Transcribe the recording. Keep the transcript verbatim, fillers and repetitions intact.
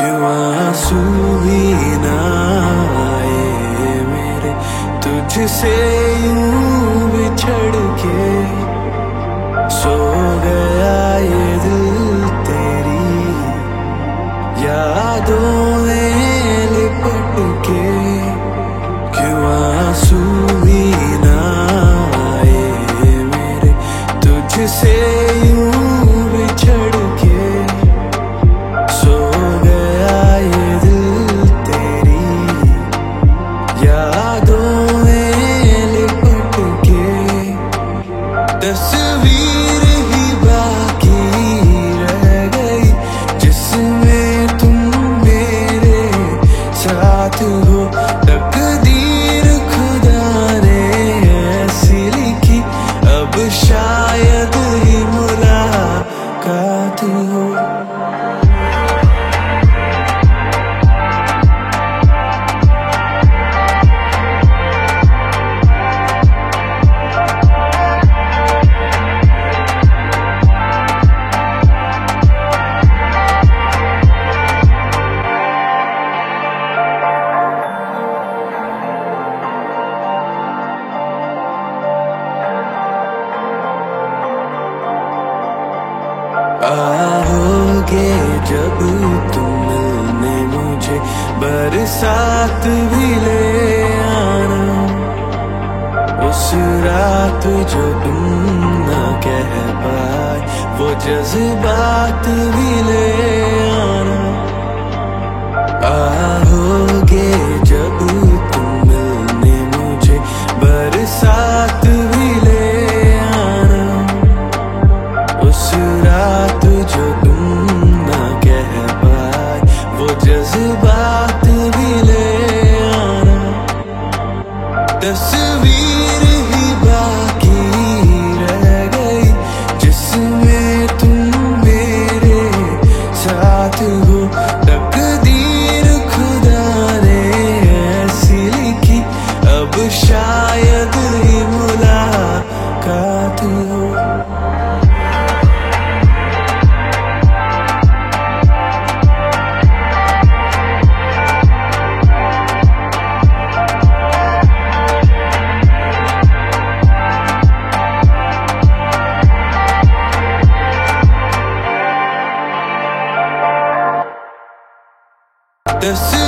क्यों आंसू भी ना आए मेरे तुझसे यूं बिछड़ के। सो गया ये दिल तेरी यादों में लिपट के। क्यों आंसू भी ना आए मेरे तुझसे यूं बिछड़ के। सो गया ये दिल तेरी यादों में लिपट के। तस्वीर ही बाकी रह गई जिसमें तुम मेरे साथ हो। तकदीर खुदा ने ऐसी लिखी अब शायद ही मुलाकात हो। आओगे जब तुम मिलने मुझे बरसात भी ले आना। उस रात जो तुम ना कह पाए वो जज्बात भी ले आना। आओगे जब तुम मिलने मुझे बरसात भी ले आना। उस रात जो तुम ना कह पाए वो जज्बात भी ले आना। तस्वीर ही बाकी रह गई जिसमें तुम मेरे साथ हो। तकदीर खुदा ने ऐसी लिखी अब शायद ही मुलाकात हो। This is